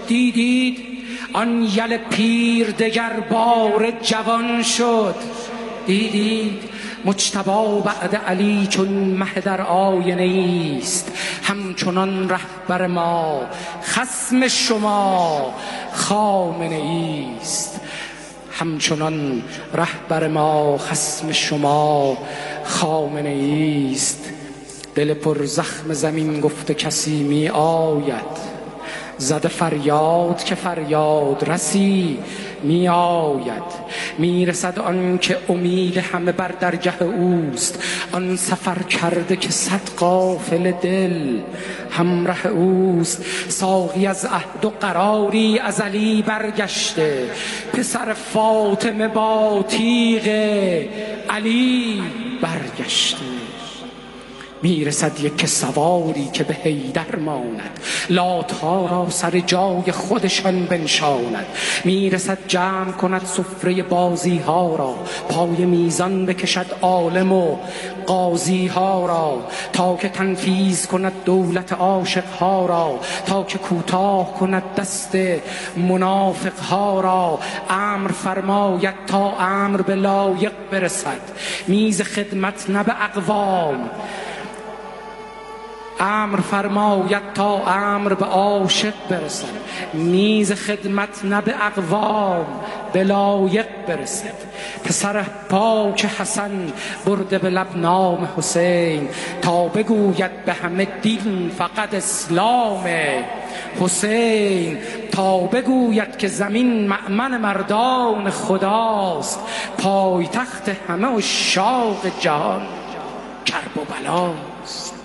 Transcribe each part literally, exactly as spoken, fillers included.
دیدید آن یل پیر دگر بار جوان شد. دیدید مجتبی بعد علی چون مه در آینه است، همچنان رهبر ما خصم شما خامنه است. همچنان رهبر ما خصم شما خامنه است. دل پر زخم زمین گفته کسی می آید، زده فریاد که فریاد رسی می آید. می رسد آن که امید همه بر درگه اوست، آن سفر کرده که صد قافله دل همراه اوست. ساقی از عهد و قراری ازلی برگشته، پسر فاطمه با تیغ علی برگشته. میرسد یک سواری که به حیدر ماند، لاتها را سر جای خودشان بنشاند. میرسد جمع کند سفره بازی ها را، پای میزان بکشد عالم و قاضی ها را. تا که تنفیذ کند دولت عاشق ها را، تا که کوتاه کند دست منافق ها را. امر فرماید تا امر به لایق برسد، میز خدمت نه به اقوام. امر فرماید تا امر به عاشق برسد، میز خدمت نه به اقوام به لایق برسد. پسر پاک حسن برده به لب نام حسین، تا بگوید به همه دین فقط اسلام حسین. تا بگوید که زمین مأمن مردان خداست، پایتخت همه عشاق جهان کرب و بلاست.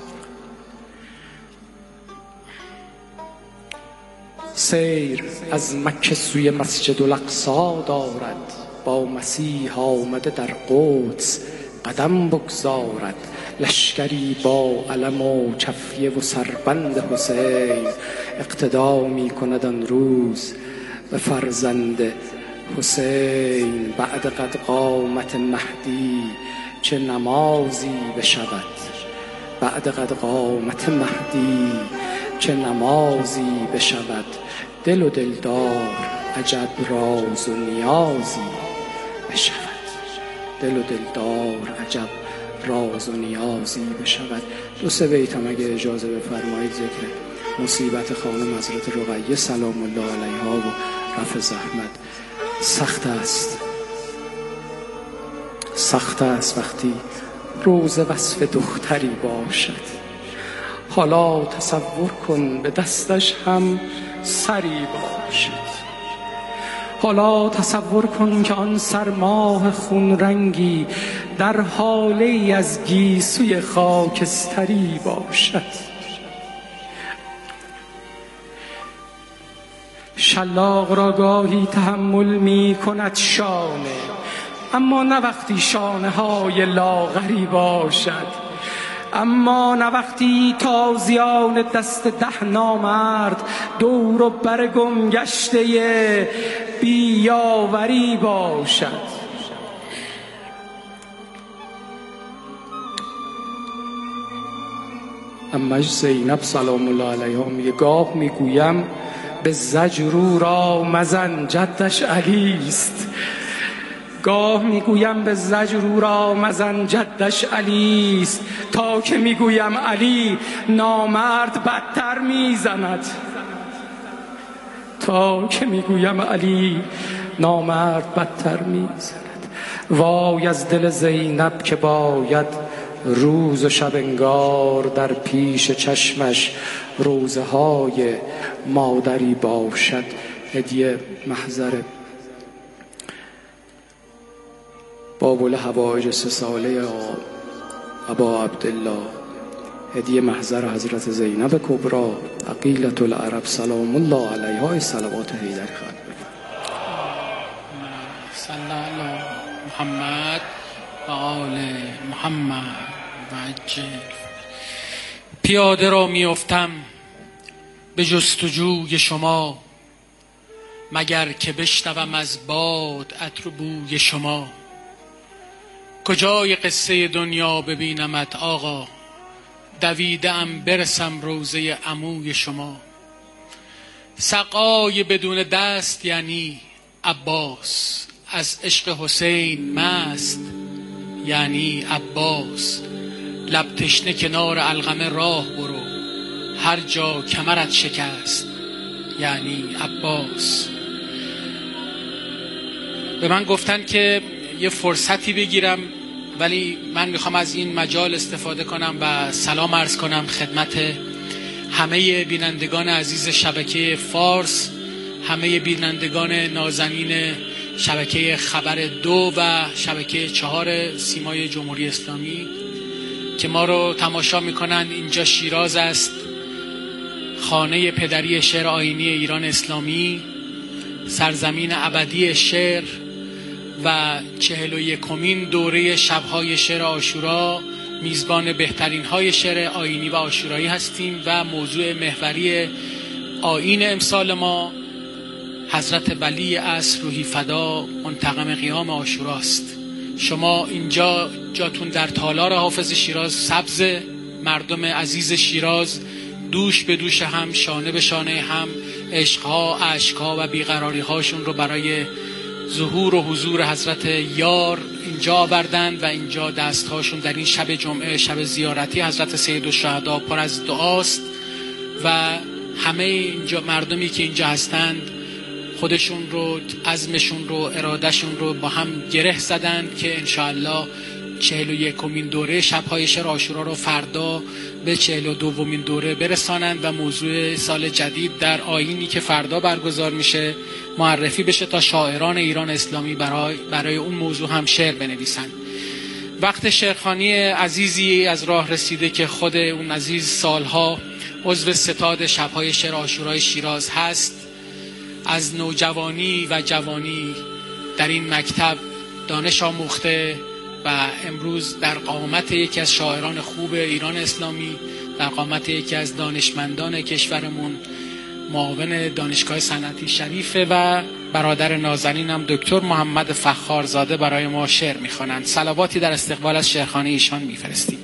سیر از مکه سوی مسجد الاقصی دارد، با مسیح آمده در قدس قدم بگذارد. لشکری با علم و چفیه و سربند حسین، اقتدا می کند آن روز به فرزند حسین. بعد قد قامت مهدی چه نمازی بشود، بعد قد قامت مهدی چه نمازی بشود. دل و دلدار عجب راز و نیازی بشود، دل و دلدار عجب راز و نیازی بشود. دو سه بیتم اگه اجازه بفرمایید ذکر مصیبت خانم حضرت رقیه سلام الله علیها و رفع زحمت. سخت است سخت است وقتی روز وصف دختری باشد. حالا تصور کن به دستش هم سری باشد. حالا تصور کن که آن سرماه خون رنگی در حاله از گیسوی خاکستری باشد. شلاق را گاهی تحمل می کند شانه، اما نه وقتی شانه های لاغری باشد. اما نه وقتی تازیان دست ده نامرد دور و بر گم گشته بیاوری باشد. امش زینب سلام الله علیها میگه گاه میگویم به زجرو را مزن جدش علی است. گاه میگویم به زجرو را مزن جدش علی است، تا که میگویم علی نامرد بدتر میزند. تا که میگویم علی نامرد بدتر میزند. وای از دل زینب که باید روز و شب انگار در پیش چشمش روزه های مادری باشد. هدیه محضر بابل حوائج سه ساله ابا عبدالله، هدیه محضر حضرت زینب کبرا عقیلة العرب سلام الله علیها. صلوات حیدری خواهد صلی الله محمد و آل محمد و عجل. پیاده را میافتم به جستجوی شما، مگر که بشنوم از باد عطر بوی شما. کجای قصه دنیا ببینمت آقا، دویدم برسم روضه عموی شما. سقای بدون دست یعنی عباس، از عشق حسین مست یعنی عباس. لب تشنه کنار القمه راه برو، هر جا کمرت شکست یعنی عباس. به من گفتن که یه فرصتی بگیرم، ولی من میخوام از این مجال استفاده کنم و سلام عرض کنم خدمت همه بینندگان عزیز شبکه فارس، همه بینندگان نازنین شبکه خبر دو و شبکه چهار سیمای جمهوری اسلامی که ما رو تماشا میکنن. اینجا شیراز است، خانه پدری شعر آیینی ایران اسلامی، سرزمین ابدی شعر و چهل و یکمین دوره شبهای شعر عاشورا. میزبان بهترین های شعر آیینی و عاشورایی هستیم و موضوع محوری آیین امسال ما حضرت ولی عصر روحی فدا منتقم قیام عاشوراست. شما اینجا جاتون در تالار حافظ شیراز سبز، مردم عزیز شیراز دوش به دوش هم، شانه به شانه هم، عشقها، عشقها و بیقراری هاشون رو برای ظهور و حضور حضرت یار اینجا آوردند و اینجا دستهاشون در این شب جمعه، شب زیارتی حضرت سیدالشهدا، پر از دعاست و همه اینجا مردمی که اینجا هستند خودشون رو، عزمشون رو، ارادهشون رو با هم گره زدند که انشاءالله چهل و یکمین دوره شبهای شعر عاشورا رو فردا به چهل و دومین دوره برسانند و موضوع سال جدید در آیینی که فردا برگزار میشه معرفی بشه تا شاعران ایران اسلامی برای, برای اون موضوع هم شعر بنویسند. وقت شعرخوانی عزیزی از راه رسیده که خود اون عزیز سالها عضو ستاد شبهای شعر عاشورای شیراز هست. از نوجوانی و جوانی در این مکتب دانش آموخته و امروز در قامت یکی از شاعران خوب ایران اسلامی، در قامت یکی از دانشمندان کشورمون، معاون دانشگاه صنعتی شریفه و برادر نازنینم دکتر محمد فخارزاده برای ما شعر میخوانند. صلواتی در استقبال از شعرخوانی ایشان میفرستیم.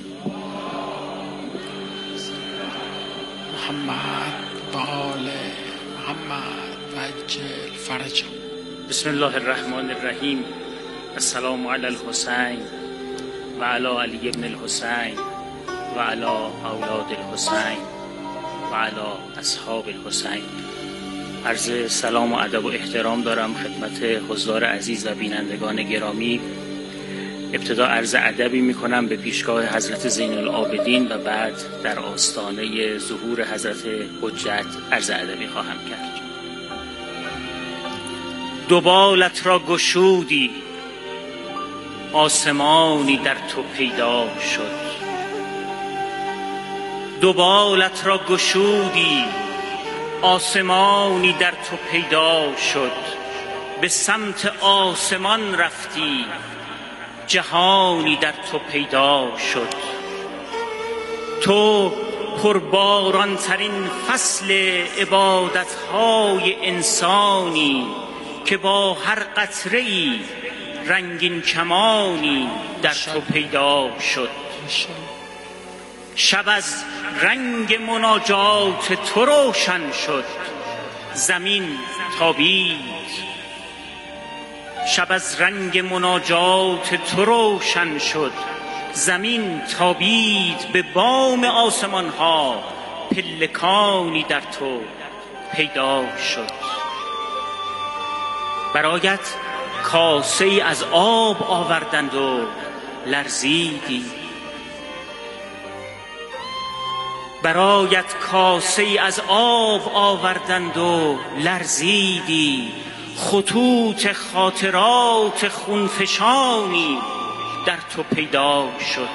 محمد و آل محمد و عجل فرجهم. بسم الله الرحمن الرحیم. السلام علی الحسین و علی علی ابن الحسین و علی اولاد الحسین و علی اصحاب الحسین. عرض سلام و ادب و احترام دارم خدمت حضار عزیز و بینندگان گرامی. ابتدا عرض ادبی میکنم به پیشگاه حضرت زین العابدین و بعد در آستانه ظهور حضرت حجت عرض ادبی خواهم کرد. دو بالت را گشودی، آسمانی در تو پیدا شد. دو بالت را گشودی، آسمانی در تو پیدا شد. به سمت آسمان رفتی، جهانی در تو پیدا شد. تو پرباران ترین فصل عبادتهای انسانی که با هر قطره‌ای رنگین کمانی در تو پیدا شد. شب از رنگ مناجات تو روشن شد، زمین تابید. شب از رنگ مناجات تو روشن شد، زمین تابید. به بام آسمان ها پلکانی در تو پیدا شد. برایت کاسه ای از آب آوردند و لرزیدی. برایت کاسه ای از آب آوردند و لرزیدی. خطوط خاطرات خونفشانی در تو پیدا شد.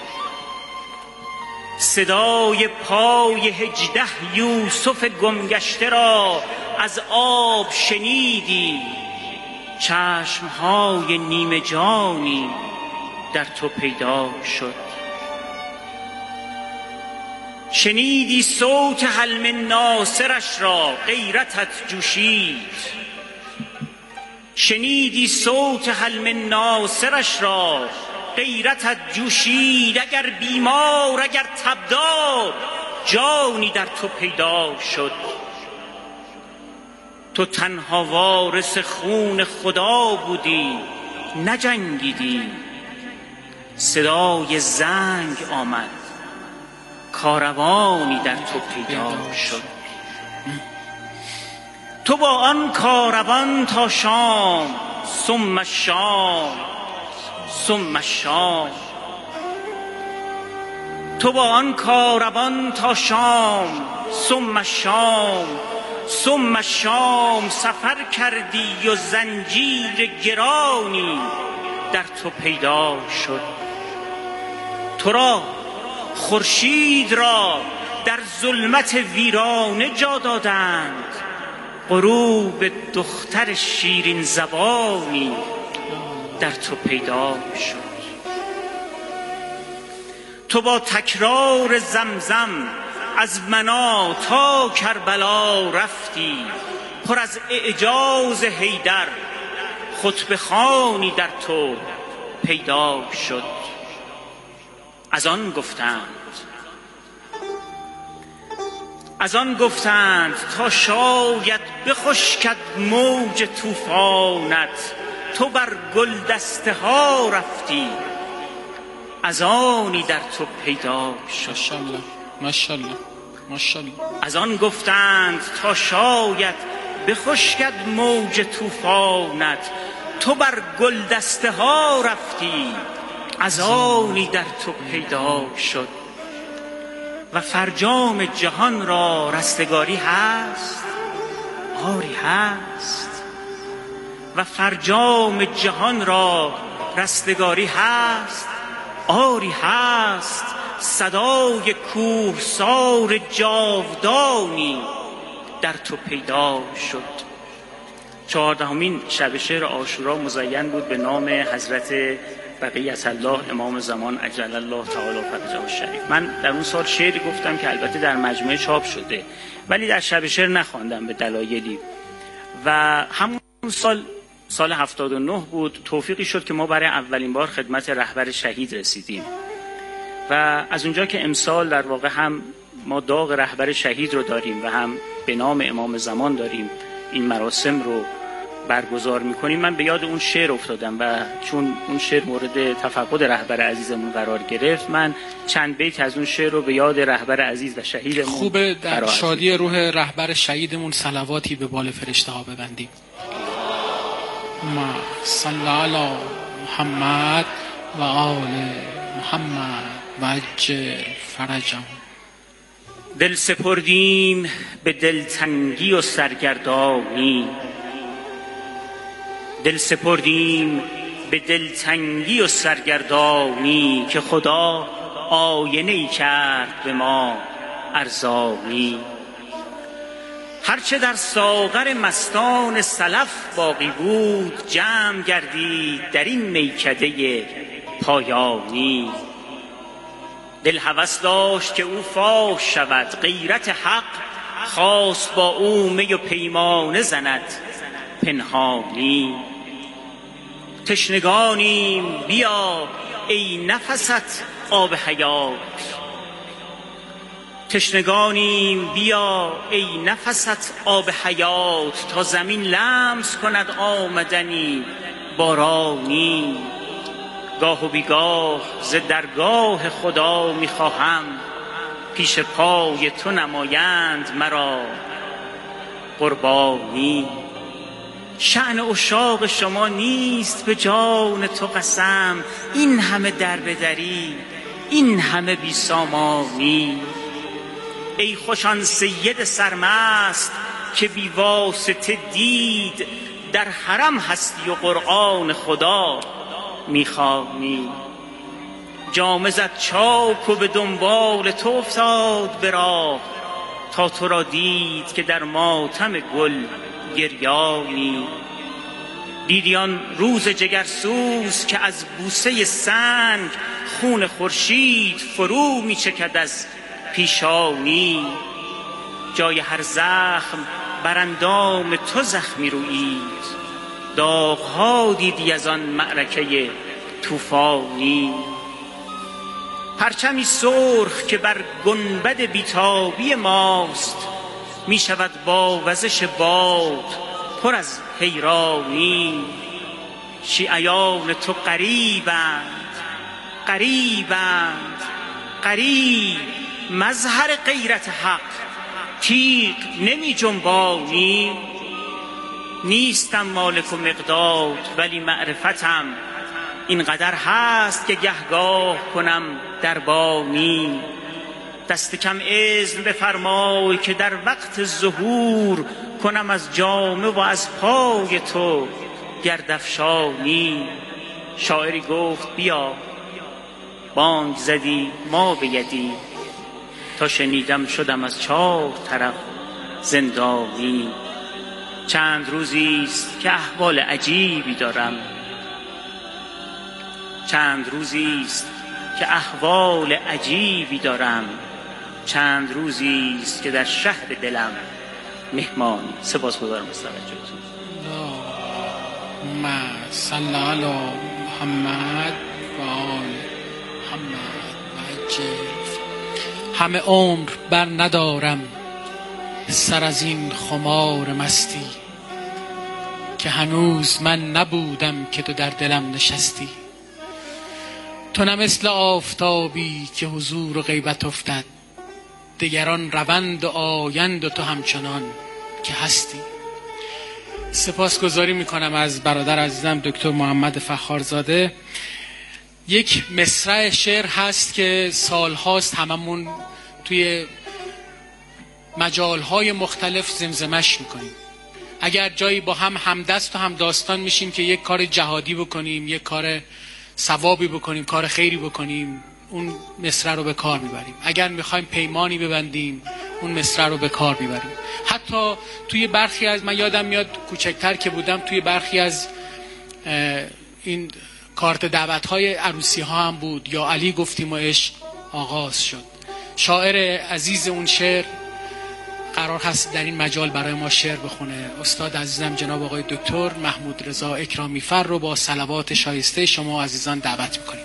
صدای پای هجده یوسف گمگشته را از آب شنیدی. چشمهای نیمه جانی در تو پیدا شد. شنیدی صوت حلم ناصرش را، غیرتت جوشید. شنیدی صوت حلم ناصرش را، غیرتت جوشید. اگر بیمار اگر تبدار، جانی در تو پیدا شد. تو تنها وارث خون خدا بودی نجنگیدی. صدای زنگ آمد کاروانی در تو پیدا شد. تو با آن کاروان تا شام، ثم الشام ثم الشام. تو با آن کاروان تا شام، ثم الشام ثم الشام سفر کردی و زنجیر گرانی در تو پیدا شد. تو را خورشید را در ظلمت ویرانه جا دادند، غروب دختر شیرین زبانی در تو پیدا شد. تو با تکرار زمزم از منا تا کربلا رفتی، پر از اعجاز حیدر خطبه خوانی در تو پیدا شد. از آن گفتند از آن گفتند تا شاید بخشکد موج طوفانت، تو بر گل دسته ها رفتی، از آنی در تو پیدا شد. ماشاءالله ماشاءالله ماشاءالله. از آن گفتند تا شاید بخشکد موج طوفانت، تو بر گل دسته ها رفتی، از آنی در تو پیدا شد. و فرجام جهان را رستگاری هست، آری هست. و فرجام جهان را رستگاری هست، آری هست. صدای کوهسار جاودانی در تو پیدا شد. چهاردهمین شب شعر عاشورا مزین بود به نام حضرت بقیت الله امام زمان عجل الله تعالی فرجه الشریف. من در اون سال شعری گفتم که البته در مجموعه چاپ شده ولی در شب شعر نخواندم به دلایلی. و همون سال سال هفتاد و نه بود، توفیقی شد که ما برای اولین بار خدمت رهبر شهید رسیدیم و از اونجا که امسال در واقع هم ما داغ رهبر شهید رو داریم و هم به نام امام زمان داریم این مراسم رو برگزار میکنیم، من به یاد اون شعر افتادم و چون اون شعر مورد تفقد رهبر عزیزمون قرار گرفت، من چند بیت از اون شعر رو به یاد رهبر عزیز و شهیدمون خوبه در شادی روح رهبر شهیدمون صلواتی به بال فرشته ها ببندیم. ما صلی علی محمد و آل محمد و عجل فرجهم. دل سپردیم به دلتنگی و سرگردانی، دل سپردیم به دلتنگی و سرگردانی، که خدا آینه‌ای کرد به ما ارزانی. هرچه در ساغر مستان سلف باقی بود، جمع گردید در این میکده پایانی. دل هوس داشت که او فاش شود، غیرت حق خواست با او می و پیمانه زند پنهانی. تشنگانیم بیا ای نفست آب حیات، تشنگانیم بیا ای نفست آب حیات، تا زمین لمس کند آمدنی بارانی. گاه و بیگاه ز درگاه خدا میخواهم، پیش پای تو نمایند مرا قربانی. شأن عشاق شما نیست به جان تو قسم، این همه دربدری این همه بی سامانی. ای خوشان سید سرمست که بی واسطه دید، در حرم هستی و قرآن خدا میخوانی. جامه زد چاک و به دنبال تو افتاد به راه، تا تو را دید که در ماتم گل گریانی. دیدی آن روز جگرسوز که از بوسه سنگ، خون خورشید فرو میچکد از پیشانی. جای هر زخم بر اندام تو زخمی رویید، داغ‌ها دیدی از آن معرکه طوفانی. پرچمی سرخ که بر گنبد بیتابی ماست، می شود با وزش باد پر از حیرانی. شیعیان تو غریبند غریبند غریب، مظهر غیرت حق تیغ نمی جنبانی. نیستم مالک و مقداد ولی معرفتم اینقدر هست که گهگاه کنم دربانی. دست کم اذن بفرمای که در وقت ظهور کنم از جامه و از پای تو گردافشانی. شاعری گفت بیا، بانگ زدی ما به یدی، تا شنیدم شدم از چهار طرف زندانی. چند روزی است که احوال عجیبی دارم، چند روزی است که احوال عجیبی دارم، چند روزی است که در شهر دلم مهمانی. سپاسگزارم از توجهتون. اللهم صل علی محمد و آل محمد عجل. همه عمر بر ندارم سر از این خمار مستی، که هنوز من نبودم که تو در دلم نشستی. تو نه مثل آفتابی که حضور و غیبت افتد، دگران روند و آیند و تو همچنان که هستی. سپاسگزاری میکنم از برادر عزیزم دکتر محمد فخارزاده. یک مصرع شعر هست که سالهاست هممون توی مجالهای مختلف زمزمش میکنیم. اگر جایی با هم همدست و هم داستان میشیم که یک کار جهادی بکنیم، یک کار ثوابی بکنیم، کار خیری بکنیم، اون مصرع رو به کار میبریم. اگر میخوایم پیمانی ببندیم، اون مصرع رو به کار میبریم. حتی توی برخی از، من یادم میاد کوچکتر که بودم، توی برخی از این کارت دعوت‌های عروسی ها هم بود، یا علی گفتیم و عشق آغاز شد. شاعر عزیز اون شعر قرار هست در این مجال برای ما شعر بخونه. استاد عزیزم جناب آقای دکتر محمود رضا اکرامی فر رو با صلوات شایسته شما عزیزان دعوت میکنیم.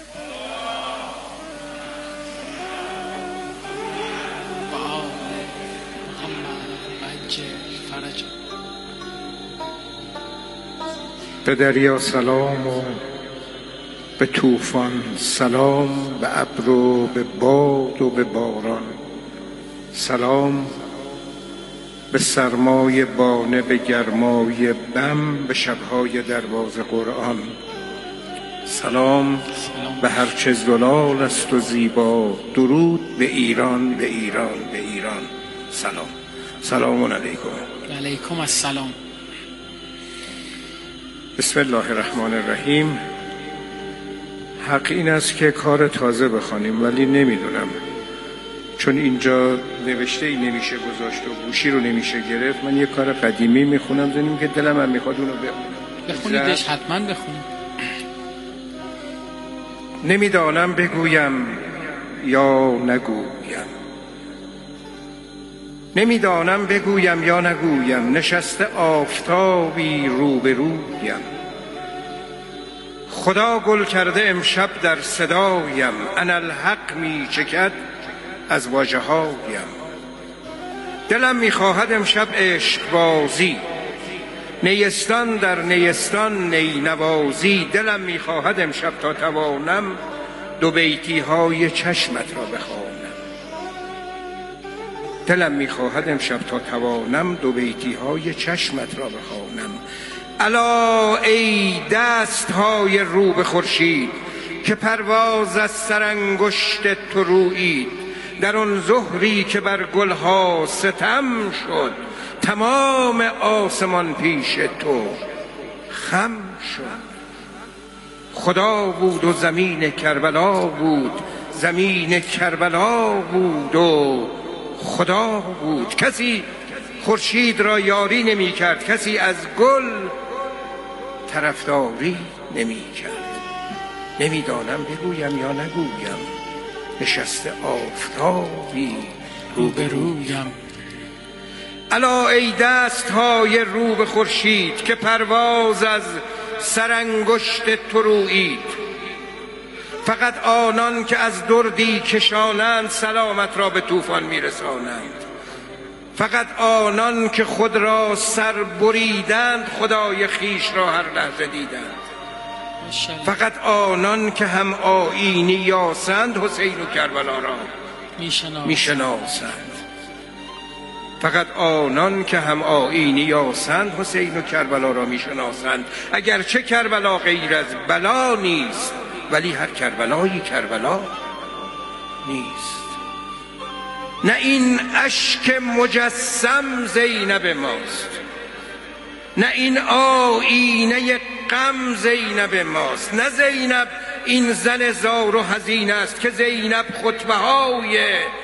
به دریا سلام و به طوفان سلام، به ابر و به باد و به باران سلام، به سرمای بانه، به گرمای بم، به شبهای دروازه قرآن سلام. به هرچه زلال است و زیبا درود، به ایران به ایران به ایران سلام. سلام علیکم. علیکم السلام. بسم الله الرحمن الرحیم. حق این است که کار تازه بخوانیم، ولی نمیدونم چون اینجا نوشته ای نمیشه گذاشت و گوشی رو نمیشه گرفت، من یه کار قدیمی میخونم زنیم که دلم هم میخواد اونو بخونم. بخونیدش، حتما بخونید. نمیدانم بگویم یا نگویم، نمیدانم بگویم یا نگویم، نشسته آفتابی روبرویم، خدا گل کرده امشب در صدایم، اناالحق می چکد از واژه هایم، دلم می خواهد امشب عشق بازی، نیستان در نیستان نی نوازی، دلم می خواهد امشب تا توانم دو بیتی های چشمت را بخوانم، دلم می خواهد امشب تا توانم دو بیتی های چشمت را بخوانم. الا ای دست های رو به خورشید که پرواز از سرانگشت تو رویید، در آن ظهری که بر گلها ستم شد، تمام آسمان پیش تو خم شد. خدا بود و زمین کربلا بود، زمین کربلا بود و خدا بود. کسی خورشید را یاری نمی کرد، کسی از گل طرفداری نمی کرد. نمیدانم بگویم یا نگویم، نشسته آفتابی روبرویم. الا ای دست های رو به خورشید که پرواز از سرانگشت تو رویید، فقط آنان که از دردی کشانند سلامت را به طوفان میرسانند. فقط آنان که خود را سر بریدند خدای خیش را هر لحظه دیدند. فقط آنان که هم آیینی یاسند حسین و کربلا را میشناسند. فقط آنان که هم آیینی یاسند حسین و کربلا را میشناسند. اگرچه کربلا غیر از بلا نیست، ولی هر کربلایی کربلا نیست. نه این اشک مجسم زینب ماست، نه این آیینه غم زینب ماست، نه زینب این زن زار و حزین است که زینب خطبه های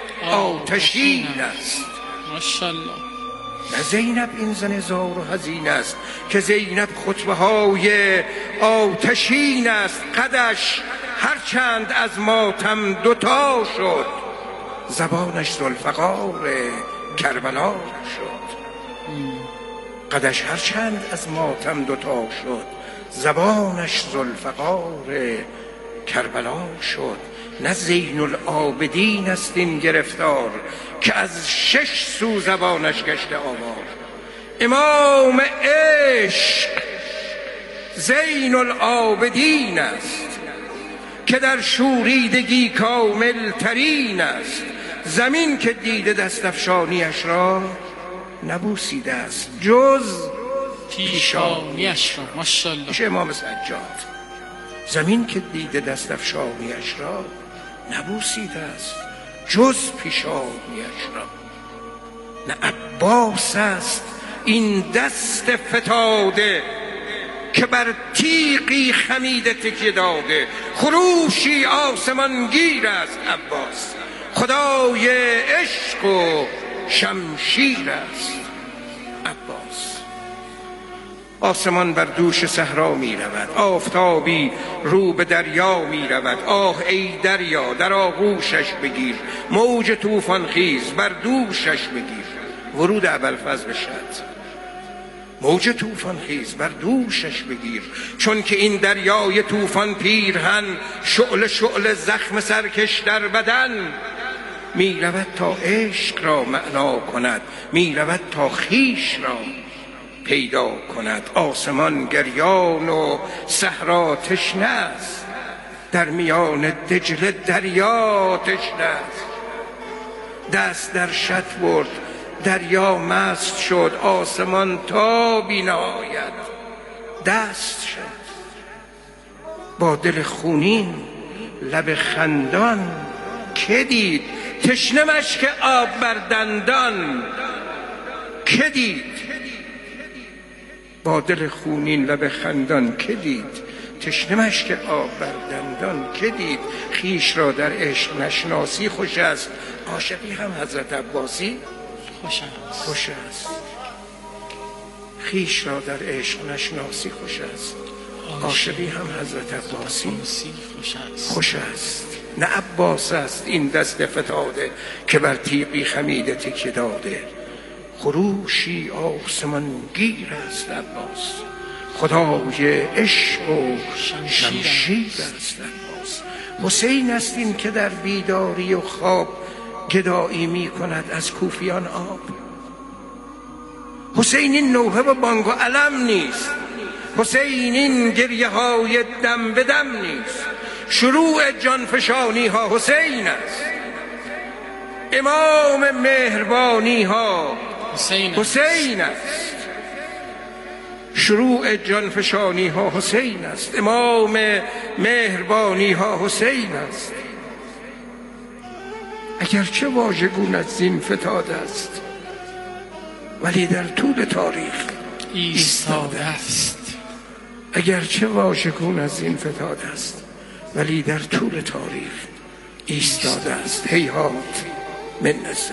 آتشین است. ماشاءالله. نه زینب این زن زار و حزین است که زینب خطبه های آتشین است. قدش هرچند از ماتم دوتا شد، زبانش ذوالفقار کربلا شد. قدش هرچند از ماتم دوتا شد، زبانش ذوالفقار کربلا شد. نه زین العابدین است این گرفتار که از شش سو زبانش گشته آوار. امام عشق زین العابدین است که در شوریدگی کامل ترین است. زمین که دیده دست افشانیش را نبوسیده است جز پیشانیش را. ماشاءالله. میشه امام سجاد. زمین که دیده دست افشانیش را نبوسیده است جز پیشانیش را. نه عباس است این دست فتاده که بر تیغی خمیده تکیه داده. خروشی آسمانگیر است عباس، خدای عشق و شمشیر است عباس. آسمان بر دوش صحرا می رود، آفتابی رو به دریا می رود. آه ای دریا در آغوشش بگیر، موج طوفان خیز بر دوشش بگیر. ورود ابوالفضل شد. موج طوفان خیز بر دوشش بگیر، چون که این دریای طوفان پیرهن شعله شعله زخم سرکش در بدن. می رود تا عشق را معنا کند، می رود تا خیش را پیدا کند. آسمان گریان و صحرا تشنه است، در میان دجله دریا تشنه است. دست در شط برد دریا مست شد، آسمان تا بی نهایت دست شد. با دل خونین لب خندان که دید، تشنه مشک آب بر دندان که دید. با دل خونین لب خندان که دید، تشنه مشک آب بر دندان که دید. خیش را در عشق نشناسی خوش است، عاشقی هم حضرت عباسی خوش است. خوش است. خیش را در عشق نشناسی خوش است، عاشقی هم حضرت عباسی خوش است. خوش است. نه عباس است این دست فتاده که بر تیغی خمیده تکیه داده. خروشی آسمانگیر است عباس، خدای عشق و شمشیر است عباس. حسین است این که در بیداری و خواب گدایی می کند از کوفیان آب. حسین این نوحه و بانگ و علم نیست، حسین این گریه های دم به دم نیست. شروع جانفشانی ها حسین است، امام مهربانی ها حسین, حسین است. شروع جانفشانی ها حسین است، امام مهربانی ها حسین است. اگرچه واژگون از زین فتاده است، ولی در طول تاریخ ایستاده است. اگرچه واژگون از زین فتاده است، ولی در طول تاریخ ایستاده است. هیهات من نزل.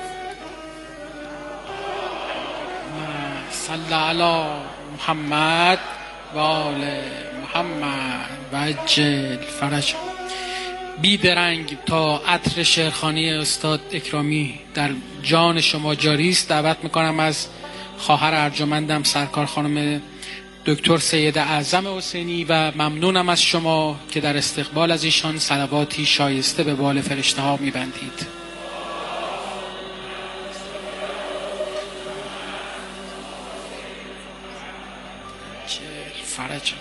صلی علی محمد و آل محمد و عجل فرج. بیدرنگ تا عطر شعرخوانی استاد اکرامی در جان شما جاری است. دعوت میکنم از خواهر ارجمندم سرکار خانم دکتر سید اعظم حسینی و ممنونم از شما که در استقبال از ایشان صلواتی شایسته به بال فرشته ها میبندید. فرجم.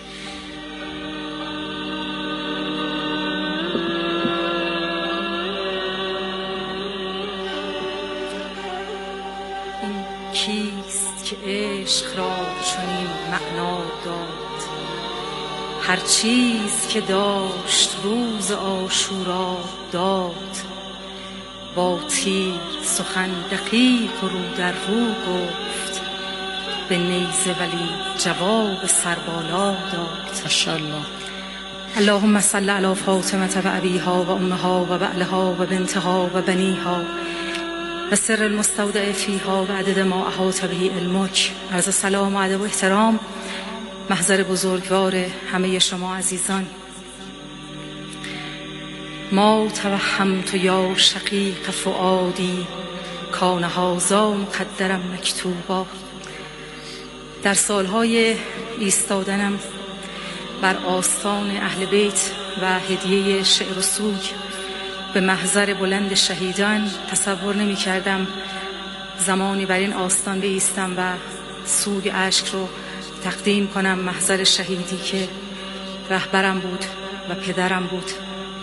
این کیست که عشق را چنین معنا داد؟ هر چیز که داشت روز عاشورا داد. با تیر سخن دقیق رو در رو گفت، به نیزه ولی جواب سربالا داد. ماشاءالله. اللهم صل علی فاطمه و ابیها و امها و بعلها و بنتها و بنیها و سر المستودع فیها و عدد ما احاط به علمک. عرض سلام و ادب و احترام محضر بزرگوار همه شما عزیزان. ما توهمت یا شقیق فؤادی کان هذا مقدرم مکتوبا. در سالهای ایستادنم بر آستان اهل بیت و هدیه شعر و سوگ به محضر بلند شهیدان تصور نمی کردم زمانی بر این آستان بایستم و سوگ اشک رو تقدیم کنم محضر شهیدی که رهبرم بود و پدرم بود.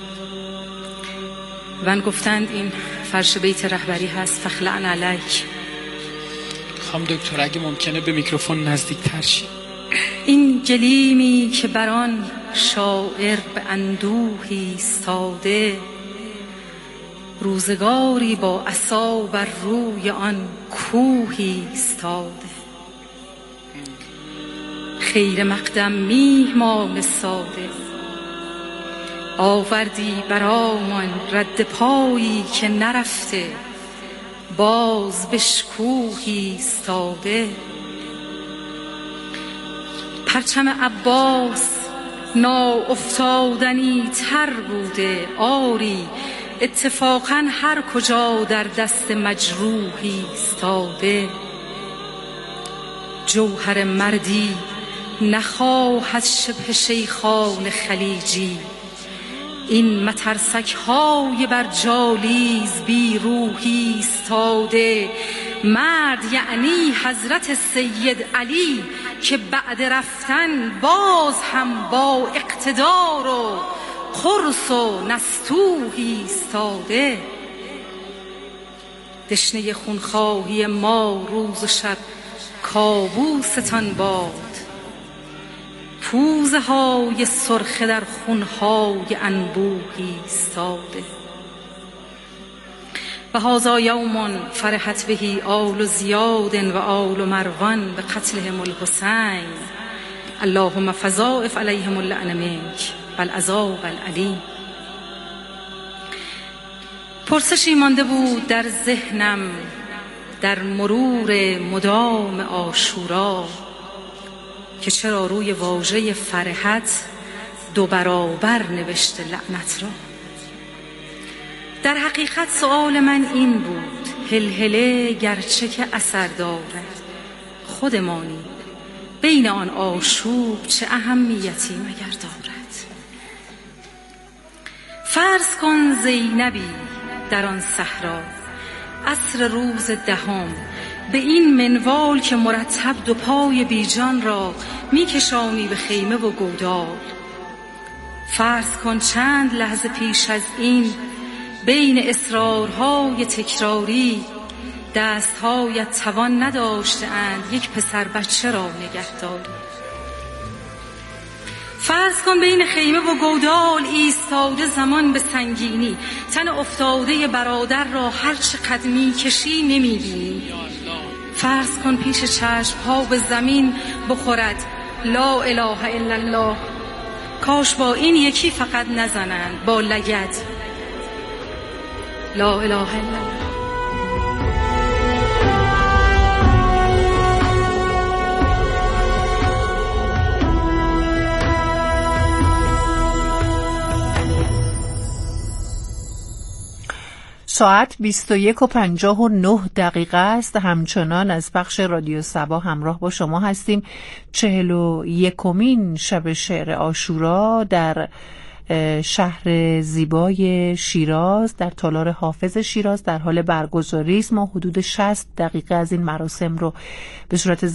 من گفتند این فرش بیت رهبری هست، فخلعن علیک. خانم دکتر اگه ممکنه به میکروفون نزدیک تر شی. این گلیمی که بران شاعر به اندوهی ایستاده، روزگاری با عصا بر روی آن کوهی ایستاده. خیر مقدم میهمان ساده، آوردی برامان رد پایی که نرفته، باز به شکوهی ایستاده. پرچم عباس ناافتادنی تر بوده، آری اتفاقا هر کجا در دست مجروحی ایستاده. جوهر مردی نخواهد شبه شیخان خلیجی، این مترسک های بر جالیز بی روحی ایستاده. مرد یعنی حضرت سید علی که بعد رفتن باز هم با اقتدار و قرص و نستوحی ایستاده. دشنه خونخواهی ما روز و شب کابوستان باد، پوزه های سرخه در خونهای انبوهی ایستاده. و هذا یوم فرحت بهی آل زیاد و آل مروان به قتلهم الحسین، اللهم فضاعف علیهم اللعن منک و العذاب العلیم. پرسشی مانده بود در ذهنم در مرور مدام عاشورا که چرا روی واژه فرحت دو برابر نوشته لعنت را. در حقیقت سؤال من این بود، هلهله گرچه که اثر دارد، خودمانی بین آن آشوب چه اهمیتی مگر دارد؟ فرض کن زینبی در آن صحرا عصر روز دهم به این منوال که مرتب دو پای بیجان را میکشانی به خیمه و گودال. فرض کن چند لحظه پیش از این بین اصرارهای تکراری دستهایت توان نداشته‌اند یک پسر بچه را نگهداری. فرض کن بین خیمه و گودال ایستاده زمان به سنگینی، تن افتاده برادر را هر چقدر میکشی نمیبینی. فرض کن پیش چشم ها به زمین بخورد لا اله الا الله، کاش با این یکی فقط نزنند، با لگد لا اله الا الله. ساعت بیست و یک و پنجاه و نه دقیقه است. همچنان از بخش رادیو صبا همراه با شما هستیم. چهل و یکمین شب شعر عاشورا در شهر زیبای شیراز در تالار حافظ شیراز در حال برگزاری است. ما حدود شصت دقیقه از این مراسم رو به صورت